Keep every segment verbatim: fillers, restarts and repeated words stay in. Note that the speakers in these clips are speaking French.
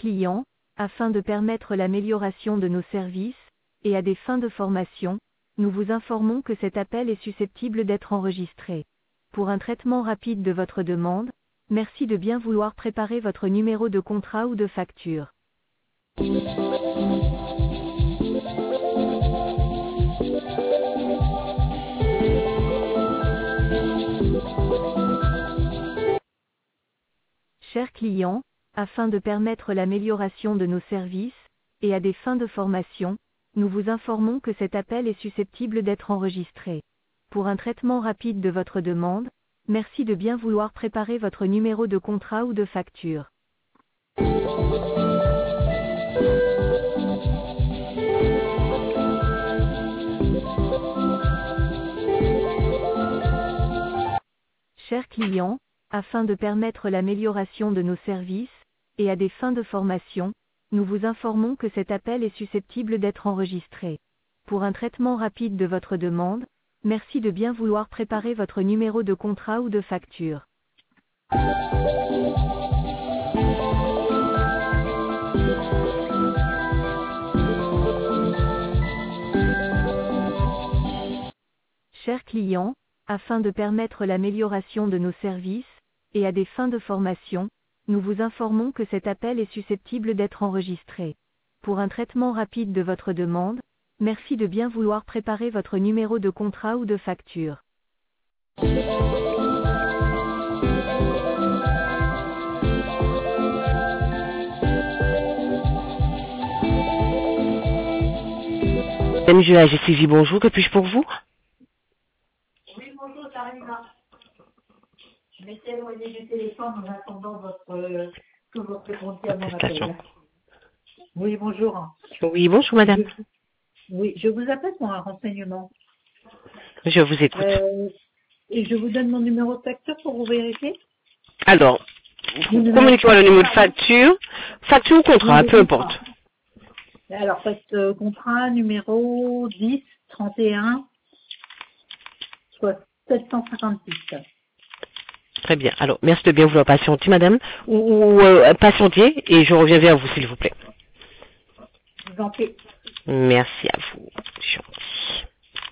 client, afin de permettre l'amélioration de nos services, et à des fins de formation, nous vous informons que cet appel est susceptible d'être enregistré. Pour un traitement rapide de votre demande, merci de bien vouloir préparer votre numéro de contrat ou de facture. Chers clients, afin de permettre l'amélioration de nos services, et à des fins de formation, nous vous informons que cet appel est susceptible d'être enregistré. Pour un traitement rapide de votre demande, merci de bien vouloir préparer votre numéro de contrat ou de facture. Chers clients, afin de permettre l'amélioration de nos services, et à des fins de formation, nous vous informons que cet appel est susceptible d'être enregistré. Pour un traitement rapide de votre demande, merci de bien vouloir préparer votre numéro de contrat ou de facture. Chers clients, afin de permettre l'amélioration de nos services, et à des fins de formation, nous vous informons que cet appel est susceptible d'être enregistré. Pour un traitement rapide de votre demande, merci de bien vouloir préparer votre numéro de contrat ou de facture. M G A G C J, bonjour, que puis-je pour vous? Oui, bonjour, Karina. Je m'étais éloignée du téléphone en attendant votre, euh, que vous répondiez à mon appel. Oui, bonjour. Oui, bonjour madame. Je, oui, je vous appelle pour un renseignement. Je vous écoute. Euh, et je vous donne mon numéro de facture pour vous vérifier. Alors, communiquez-moi le numéro de facture. Facture ou contrat, peu importe. Alors, faites euh, contrat numéro dix trente et un soit sept cent cinquante-six. Très bien. Alors, merci de bien vouloir patienter, madame, ou, ou euh, patienter, et je reviens vers vous, s'il vous plaît. Je vous en prie. Merci à vous. Gentil.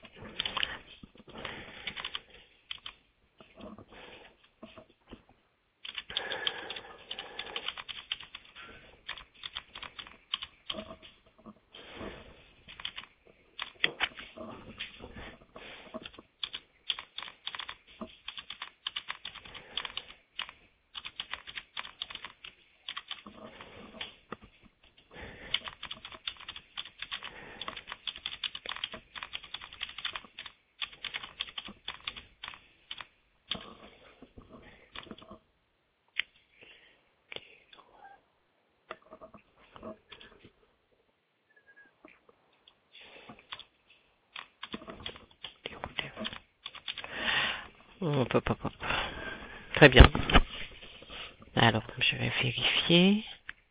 Hop, hop, hop, hop. Très bien. Alors, je vais vérifier.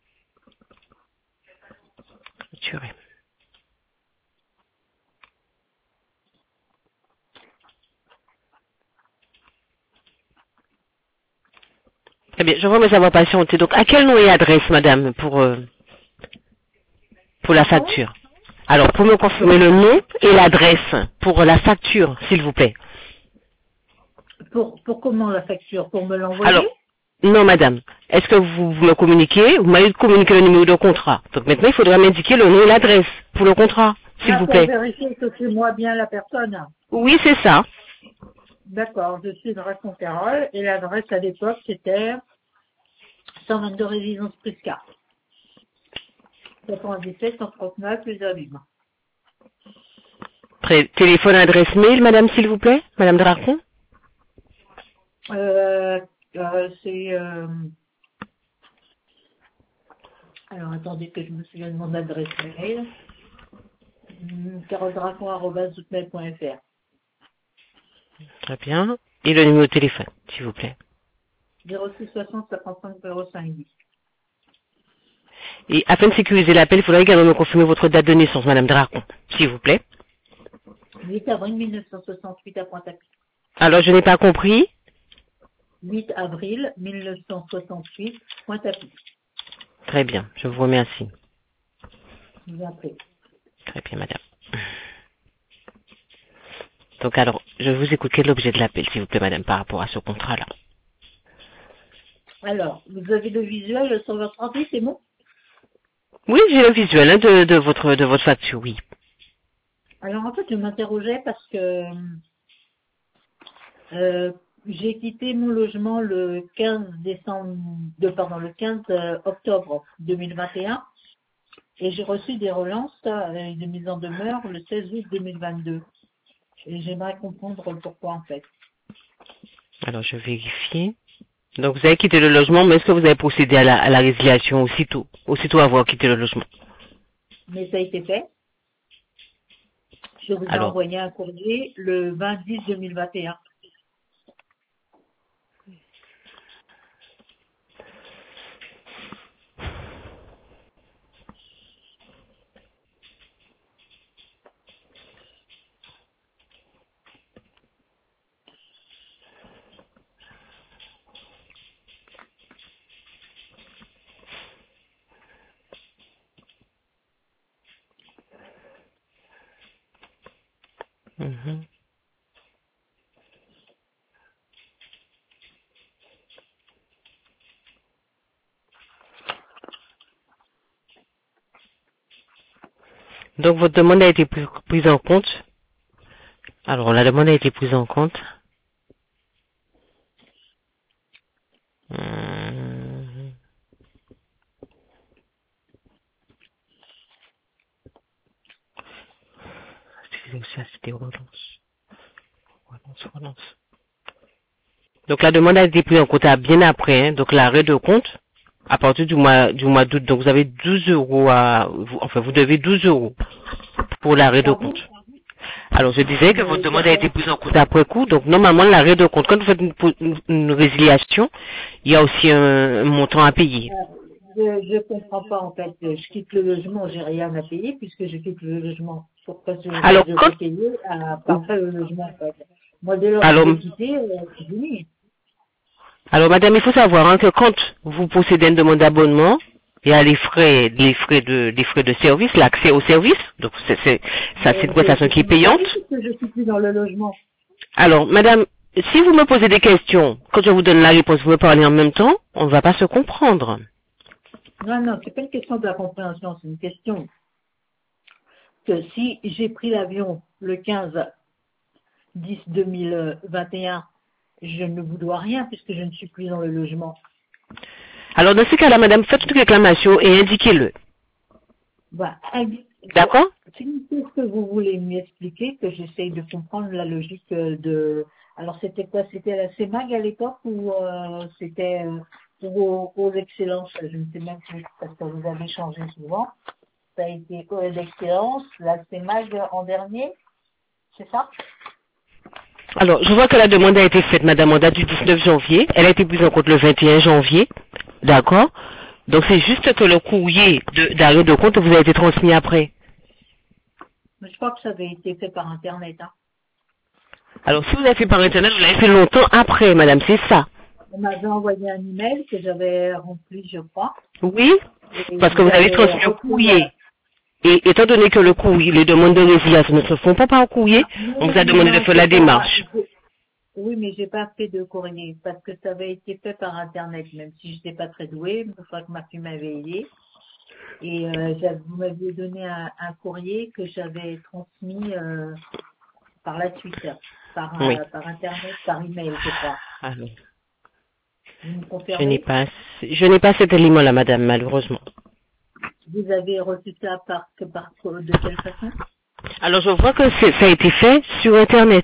Clôturer. Très bien, je vous remercie d'avoir patienté. Donc, à quel nom et adresse, madame, pour, euh, pour la facture? Alors, pour me confirmer le nom et l'adresse pour la facture, s'il vous plaît. Pour, pour comment la facture? Pour me l'envoyer? Alors, non, madame. Est-ce que vous, vous me communiquez? Vous m'avez communiqué le numéro de contrat. Donc maintenant, il faudra m'indiquer le nom et l'adresse pour le contrat, s'il Là, vous pour plaît. vérifier que c'est moi bien la personne. Oui, c'est ça. D'accord, je suis de Rasconterol et l'adresse à l'époque c'était cent vingt-deux résidence Prisca. quatre-vingt-dix-sept cent trente-neuf les Abîmes. Pré- téléphone, adresse mail, madame, s'il vous plaît. Madame Dracon. Euh, euh, c'est... Euh... Alors, attendez que je me souvienne de mon adresse mail. carole dracon arobase hotmail point f r. Très bien. Et le numéro de téléphone, s'il vous plaît. zéro six soixante cinquante-cinq zéro cinq dix. Et afin de sécuriser l'appel, il faudra également me confirmer votre date de naissance, madame Dracon, s'il vous plaît. huit avril mille neuf cent soixante-huit à Pointe-à-Pitre. Alors, je n'ai pas compris. huit avril mille neuf cent soixante-huit, Pointe-à-Pitre. Très bien, je vous remercie. Je vous en prie. Très bien, madame. Donc alors, je vous écoute. Quel est l'objet de l'appel, s'il vous plaît, madame, par rapport à ce contrat-là? Alors, vous avez le visuel sur votre ordi, c'est bon? Oui, j'ai le visuel hein, de, de, votre, de votre facture, oui. Alors, en fait, je m'interrogeais parce que euh, j'ai quitté mon logement le quinze décembre, de, pardon, le quinze octobre deux mille vingt et un et j'ai reçu des relances euh, de mise en demeure le seize août deux mille vingt-deux. Et j'aimerais comprendre pourquoi, en fait. Alors, je vérifie. Donc, vous avez quitté le logement, mais est-ce que vous avez procédé à la, à la résiliation aussitôt, aussitôt avoir quitté le logement? Mais ça a été fait. Je vous ai Alors, envoyé un courrier le vingt dix deux mille vingt et un. mhm. Donc, votre demande a été prise prise en compte. Alors, la demande a été prise en compte. Hum, Ça, c'était relance. Relance, relance. Donc, la demande a été prise en compte à bien après, hein, donc l'arrêt de compte, à partir du mois, du mois d'août. Donc, vous avez douze euros à, vous, enfin, vous devez douze euros pour l'arrêt de Pardon? compte. Alors, je disais que votre Mais demande a été prise en compte après coup. Donc, normalement, l'arrêt de compte, quand vous faites une, une- une résiliation, il y a aussi un, un montant à payer. Je ne comprends pas en fait. Je quitte le logement, j'ai rien à payer puisque je quitte le logement. Pourquoi je Alors, je quand, devrais payer à partir le logement en fait? Moi dès lors que alors, j'ai quitté, euh, c'est fini. alors, madame, il faut savoir hein, que quand vous possédez une demande d'abonnement, il y a les frais, les frais de, les frais de service, l'accès au service. Donc, c'est, c'est, ça, c'est une Mais c'est prestation c'est qui est fini payante. puisque je suis plus dans le logement. Alors, madame, si vous me posez des questions, quand je vous donne la réponse, vous me parlez en même temps, on ne va pas se comprendre. Non, non, c'est pas une question de la compréhension, c'est une question que si j'ai pris l'avion le quinze dix deux mille vingt et un, je ne vous dois rien puisque je ne suis plus dans le logement. Alors, dans ce cas-là, madame, faites une réclamation et indiquez-le. Bah, D'accord? c'est ce que vous voulez m'expliquer, que j'essaye de comprendre la logique euh, de... Alors, c'était quoi? C'était la CEMAG à l'époque ou euh, c'était euh, aux, aux excellences? Je ne sais même plus, parce que vous avez changé souvent. Ça a été aux excellences, la CEMAG en dernier, c'est ça? Alors, je vois que la demande a été faite, madame, en date du dix-neuf janvier. Elle a été prise en compte le vingt et un janvier. D'accord? Donc, c'est juste que le courrier de- d'arrêt de compte vous a été transmis après. Mais je crois que ça avait été fait par Internet. Hein. Alors, si vous l'avez fait par Internet, vous l'avez fait longtemps après, madame, c'est ça. On m'avait envoyé un email que j'avais rempli, je crois, Oui? et Parce que vous avez j'avais transmis le repris... euh, courrier. Et étant donné que le courrier, les demandes de résiliation ne se font pas par courrier, Non, on non, vous a non, demandé de non, faire la c'est pas... démarche. Oui, mais j'ai pas fait de courrier parce que ça avait été fait par Internet, même si j'étais pas très douée, une fois que ma fille m'avait aidée. Et euh, j'avais- vous m'aviez donné un, un courrier que j'avais transmis euh, par la suite, par, Oui. euh, par Internet, par email, je crois. Alors, Vous me je n'ai confirmez? pas, je n'ai pas cet élément-là, madame, malheureusement. Vous avez reçu ça par, que par de quelle façon? Alors, je vois que c'est- ça a été fait sur Internet.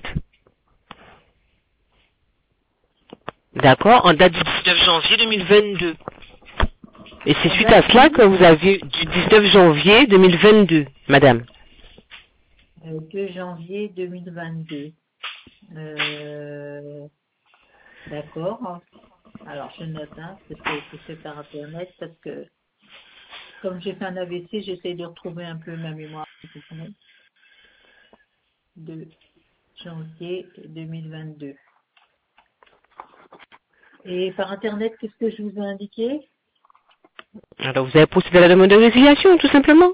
D'accord? En date du dix-neuf janvier deux mille vingt-deux. Et c'est En suite à date cela du que vous avez du dix-neuf janvier deux mille vingt-deux, madame. euh, deux janvier deux mille vingt-deux. Euh, D'accord. Alors, je note hein, que ça a été fait par Internet parce que comme j'ai fait un A V C, j'essaie de retrouver un peu ma mémoire. Vous comprenez? De janvier deux mille vingt-deux. Et par Internet, qu'est-ce que je vous ai indiqué? Alors, vous avez procédé à la demande de résiliation, tout simplement.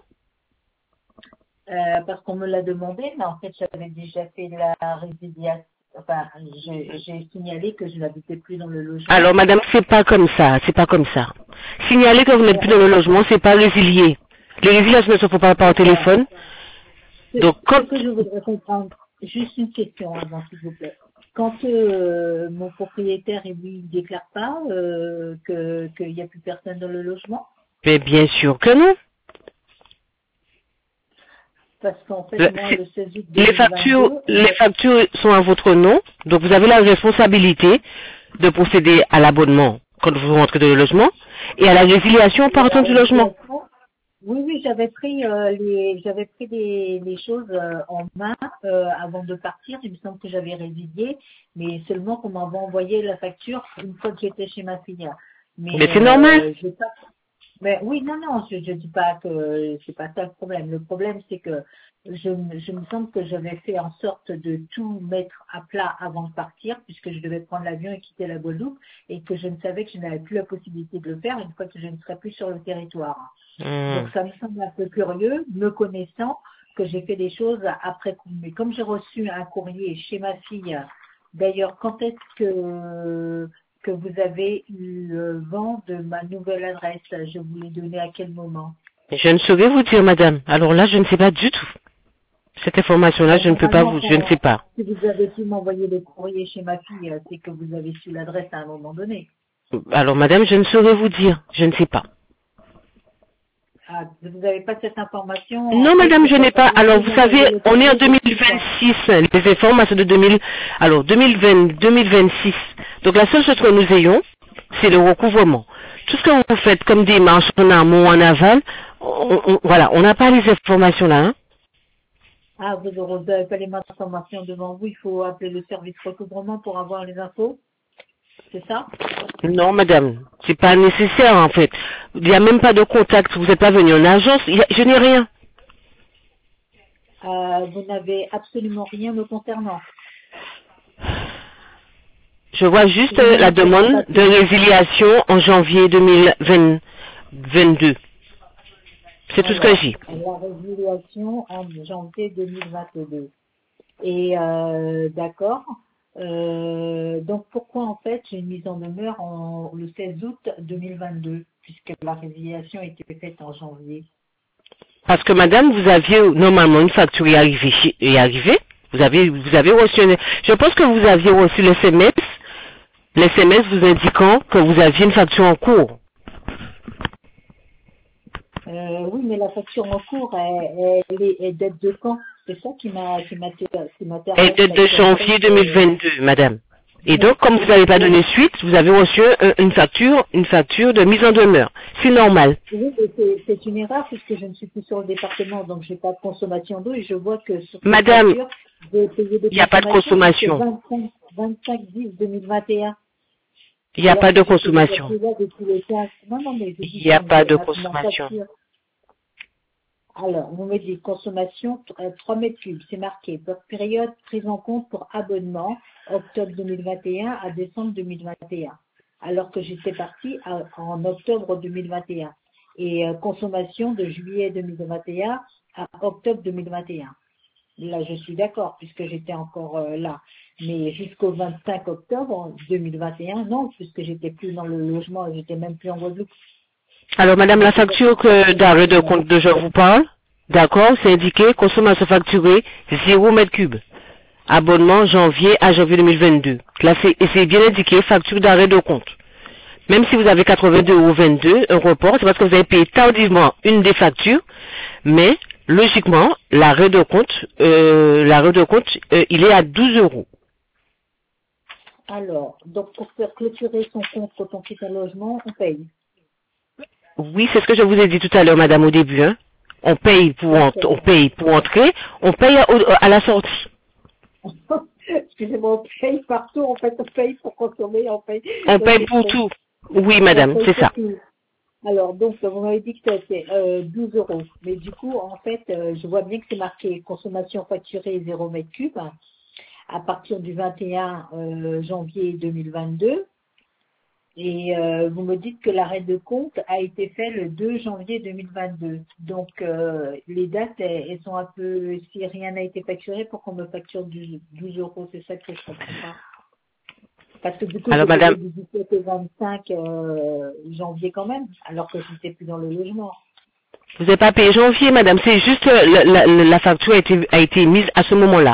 Euh, parce qu'on me l'a demandé, mais en fait, j'avais déjà fait la résiliation. Enfin, j'ai j'ai signalé que je n'habitais plus dans le logement. Alors, madame, c'est pas comme ça, c'est pas comme ça. Signaler que vous n'êtes plus dans le logement, c'est pas résilier. Les résiliations ne se font pas par téléphone. Ce, Donc, ce quand... que je voudrais comprendre, juste une question avant, s'il vous plaît. Quand euh, mon propriétaire, lui, ne déclare pas euh, que qu'il n'y a plus personne dans le logement, Mais bien sûr que non. parce qu'en fait, Le- moi, c'est- le seize août les factures, deux mille vingt-deux, les euh, factures sont à votre nom, donc vous avez la responsabilité de procéder à l'abonnement quand vous rentrez dans le logement et à la résiliation en il y a partant la du logement. résiliation. Oui, oui, j'avais pris euh, les, j'avais pris des, les choses euh, en main euh, avant de partir. Il me semble que j'avais résilié, mais seulement qu'on m'avait envoyé la facture une fois que j'étais chez ma fille. Mais Mais c'est normal. euh, j'ai pas. Mais oui, non, non, je ne dis pas que c'est pas ça le problème. Le problème, c'est que je, me- je me semble que j'avais fait en sorte de tout mettre à plat avant de partir, puisque je devais prendre l'avion et quitter la Guadeloupe, et que je ne savais que je n'avais plus la possibilité de le faire une fois que je ne serais plus sur le territoire. Hmm. Donc ça me semble un peu curieux, me connaissant, que j'ai fait des choses après coup. Mais comme j'ai reçu un courrier chez ma fille, d'ailleurs, quand est-ce que que vous avez eu euh, vent de ma nouvelle adresse? Je vous l'ai donnée à quel moment? Je ne saurais vous dire, madame. Alors là, je ne sais pas du tout. Cette information-là, Ben, je ne peux pas normalement, vous, je ne sais quand, pas. si vous avez pu m'envoyer le courrier chez ma fille, euh, c'est que vous avez su l'adresse à un moment donné. Alors, madame, je ne saurais vous dire, je ne sais pas. Ah, vous n'avez pas cette information. En Non, fait, madame, c'est je n'ai que quand pas. vous Alors, avez vous m'envoyer savez, le on est en courrier, j'ai su ça. deux mille vingt-six, les informations de deux mille, alors deux mille vingt, deux mille vingt-six. Donc, la seule chose que nous ayons, c'est le recouvrement. Tout ce que vous faites comme démarche en amont, en aval, on- on- voilà, on n'a pas les informations là. Hein. Ah, vous n'avez pas les informations devant vous, il faut appeler le service recouvrement pour avoir les infos, c'est ça? Non, madame, c'est pas nécessaire en fait. Il n'y a même pas de contact. Vous n'êtes pas venu en agence. Il y a- je n'ai rien. Euh, vous n'avez absolument rien me concernant. Je vois juste euh, Rien la sur un demande de papier. résiliation en janvier deux mille vingt-deux. C'est tout ce que Alors, j'ai. la résiliation en janvier deux mille vingt-deux. Et euh, d'accord. Euh, donc pourquoi en fait j'ai une mise en demeure en, le seize août deux mille vingt-deux, puisque la résiliation a été faite en janvier. Parce que madame, vous aviez normalement une facture est arrivée. chez- est arrivée. Vous avez, vous avez reçu, une- je pense que vous aviez reçu l'S M S, l'S M S vous indiquant que vous aviez une facture en cours. Euh, oui, mais la facture en cours, elle, elle, est- elle date de quand? C'est ça qui m'a qui m'a qui Elle m'interroge date de parce qu'en fait, janvier euh, deux mille vingt-deux, madame. Et donc, donc, comme vous n'avez pas donc, donné suite, vous avez reçu euh, une facture, une facture de mise en demeure. C'est normal. oui, mais c'est c'est une erreur puisque je ne suis plus sur le département, donc j'ai pas de consommation d'eau et je vois que sur cette Madame, facture, j'ai payé des il n'y a pas de consommations jusqu'au consommation. vingt-cinq, vingt-cinq dix deux mille vingt et un. Il n'y a Alors pas que de j'étais déjà consommation. plus là depuis le quinze. Non, non, mais je dis Il n'y a sur pas de ma, ma consommation. facture. Alors, vous me dites consommation euh, trois mètres cubes, c'est marqué. Votre période prise en compte pour abonnement, octobre deux mille vingt et un à décembre deux mille vingt et un. Alors que j'étais partie à- en octobre deux mille vingt et un. Et euh, consommation de juillet deux mille vingt et un à octobre deux mille vingt et un. Là, je suis d'accord, puisque j'étais encore euh, là. Mais jusqu'au vingt-cinq octobre deux mille vingt et un, non, puisque j'étais plus dans le logement et j'étais même plus en Guadeloupe. Alors, madame, Donc, la c'est facture que d'arrêt de compte de je vous parle, d'accord, c'est indiqué consommation facturée zéro mètre cube. Abonnement janvier à janvier deux mille vingt-deux. Là, c'est, et c'est bien indiqué facture d'arrêt de compte. Même si vous avez quatre-vingt-deux euros vingt-deux, un report, c'est parce que vous avez payé tardivement une des factures, mais logiquement, l'arrêt de compte, euh, l'arrêt de compte, euh, il est à douze euros. Alors, donc pour faire clôturer son compte quand on quitte un logement, on paye. Oui, c'est ce que je vous ai dit tout à l'heure, madame, au début. Hein. On paye pour ent- on D'accord. paye pour entrer, on paye à, au- à la sortie. Excusez-moi, on paye partout, en fait, on paye pour consommer, on paye. On Donc, paye c'est pour trop. tout. Oui, On madame, paye c'est pour ça. tout. Alors, donc, vous m'avez dit que c'était euh, douze euros. Mais du coup, en fait, euh, je vois bien que c'est marqué consommation facturée zéro mètre cube hein, à partir du vingt et un euh, janvier deux mille vingt-deux. Et euh, vous me dites que l'arrêt de compte a été fait le deux janvier deux mille vingt-deux. Donc euh, les dates, elles, elles sont un peu, si rien n'a été facturé, pour qu'on me facture du douze euros, c'est ça que je comprends pas. Parce que du coup, Alors j'ai payé madame, du dix-sept au vingt-cinq euh, janvier quand même, alors que je n'étais plus dans le logement. vous n'avez pas payé janvier, madame. C'est juste euh, la, la, la facture a été, a été mise à ce moment-là.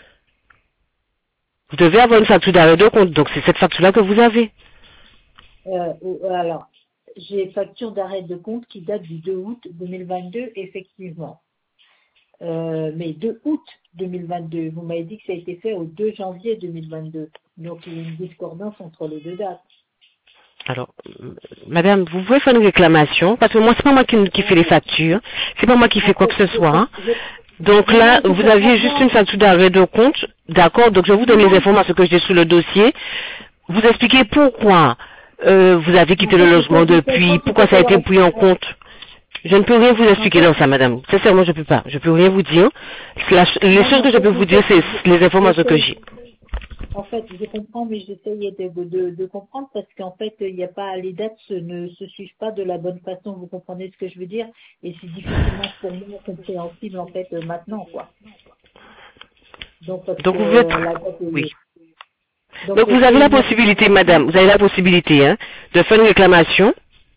Vous devez avoir une facture d'arrêt de compte. Donc c'est cette facture-là que vous avez. Euh, euh, alors, j'ai facture d'arrêt de compte qui date du deux août deux mille vingt-deux, effectivement. Euh, mais deux août deux mille vingt-deux, vous m'avez dit que ça a été fait au deux janvier deux mille vingt-deux. Donc il y a une discordance entre les deux dates. Alors, euh, madame, vous pouvez faire une réclamation, parce que moi, c'est pas moi qui, qui fais les factures, c'est pas moi qui fais En quoi fait, que ce je, soit. Hein. je, Donc non, là, non, je vous comprends aviez juste bien. une facture d'arrêt de compte, d'accord, donc je vais vous donner les Non, informations que j'ai sur le dossier, vous expliquer pourquoi euh, vous avez en quitté le fait, c'est logement pas, c'est depuis, pas tout pourquoi à ça fait a le été pris en reste. compte. Je ne peux rien vous En expliquer fait, dans ça, madame. Sincèrement, je peux pas. Je peux rien vous dire. La ch- les non, mais choses en que je fait, peux vous dire, j'essaie, c'est les informations que j'essaie, j'ai. en fait, je comprends, mais j'essaye de, de, de, de comprendre parce qu'en fait, il n'y a pas, les dates se- ne se suivent pas de la bonne façon. Vous comprenez ce que je veux dire? Et c'est difficilement pour moi compréhensible, en fait, euh, maintenant, quoi. Donc, parce Donc que vous pouvez être... euh, la date Oui. est, donc, Donc est-ce vous qu'il y avez a la une possibilité, information? madame, vous avez la possibilité hein, de faire une réclamation.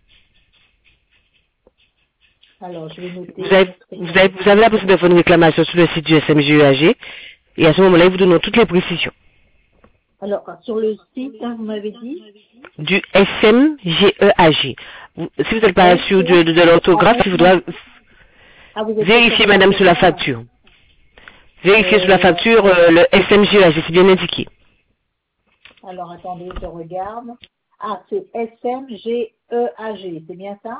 Alors, je vais Vous noter avez, notre vous avez, vous réclamation. avez la possibilité de faire une réclamation sur le site du S M G E A G. Et à ce moment-là, ils vous donnent toutes les précisions. Alors, sur le site, hein, vous m'avez dit, Du S M G E A G. Vous- Si vous n'êtes pas S sûr de, de, de ah, l'orthographe, S, il non. faudra Ah, vous êtes pas sûr vérifier, de madame, sur la l'orthographe. facture. Vérifiez sur la Euh, facture euh, le S M G E A G, c'est bien indiqué. alors, attendez, je regarde. Ah, c'est S M G E A G, c'est bien ça?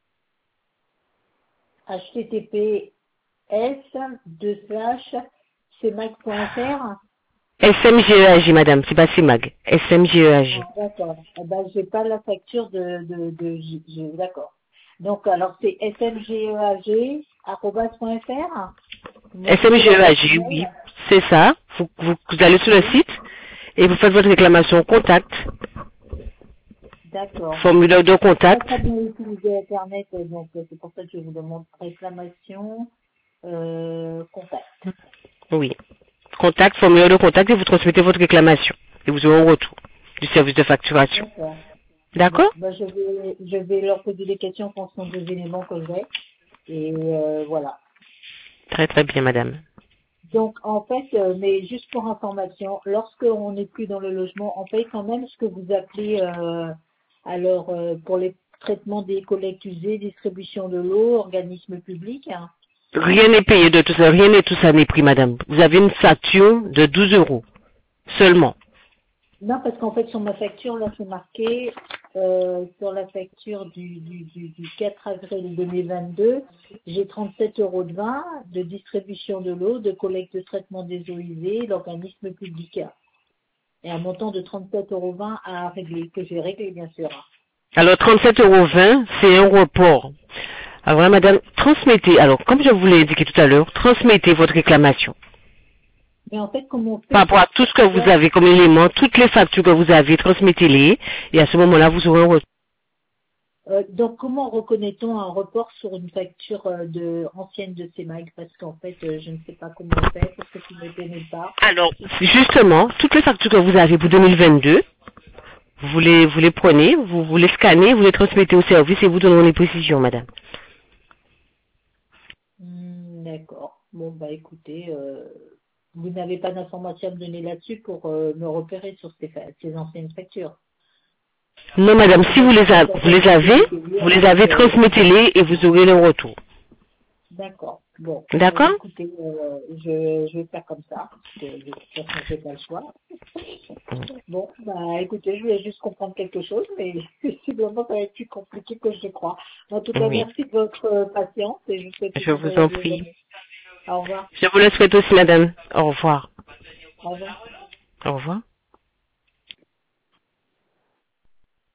H T T P S deux slash cmac point f r. S M G E A G, madame, c'est pas C M A G. S M G E A G. Ah, d'accord. Eh ben, j'ai pas la facture de, de, de, J- J- d'accord. Donc, alors, c'est smgeg, arrobas point fr. Vous me donnez S M G E A l'adresse G, oui, email. c'est ça. Vous, vous, vous allez sur le Oui. site et vous faites votre réclamation au contact, D'accord. formulaire de J'ai pas contact. très bien utilisé Internet, euh, donc euh, c'est pour ça que je vous demande réclamation, euh, contact. Oui. Contact, formulaire de contact et vous transmettez votre réclamation. Et vous aurez un retour du service de facturation. D'accord. Bon, D'accord? ben je vais, je vais leur poser des questions en fonction des éléments que j'ai. Et euh, voilà. Très très bien, madame. Donc en fait, euh, mais juste pour information, lorsque on n'est plus dans le logement, on paye quand même ce que vous appelez euh, alors euh, pour les traitements des collectes usées, distribution de l'eau, organismes publics. Hein. Rien n'est payé de tout ça, rien n'est tout ça n'est pris, madame. Vous avez une facture de douze euros. Seulement. Non, parce qu'en fait sur ma facture, là c'est marqué euh, sur la facture du, du, du, du quatre avril deux mille vingt-deux, j'ai trente-sept euros de vin de distribution de l'eau, de collecte de traitement des eaux usées, l'organisme public. Et un montant de trente-sept euros vingt à régler, que j'ai réglé bien sûr. Alors trente-sept euros vingt, c'est un report. Alors voilà, madame, transmettez, alors comme je vous l'ai indiqué tout à l'heure, transmettez votre réclamation. Mais en fait, comment on Par fait rapport à pour tout ce que vous savoir avez comme élément, toutes les factures que vous avez, transmettez-les, et à ce moment-là, vous aurez un retour. euh, donc comment reconnaît-on un report sur une facture euh, de ancienne de C M A G? Parce qu'en fait, euh, je ne sais pas comment on fait, parce que tu ne me connais pas. Alors, justement, toutes les factures que vous avez pour deux mille vingt-deux, vous les, vous les prenez, vous, vous les scannez, vous les transmettez au service et vous donneront les précisions, madame. Hmm, d'accord. Bon bah écoutez, euh, vous n'avez pas d'informations à me donner là-dessus pour euh, me repérer sur ces, fa- ces anciennes factures. Non, madame, si Moi, vous je les, a- pense vous les que j'ai avez, payé vous les avec... avez, Euh, transmettez-les et vous aurez le retour. d'accord. Bon, bah, D'accord? écoutez, euh, je, je vais faire comme ça, parce que de toute façon, j'ai pas le choix. Bon, bah écoutez, je voulais juste comprendre quelque chose, mais visiblement ça va être plus compliqué que je crois. En tout cas, Oui. merci de votre euh, patience et je vous souhaite Je une vous en agréable prie. journée. Au revoir. Je vous le souhaite aussi, madame. Au revoir. Au revoir. Au revoir.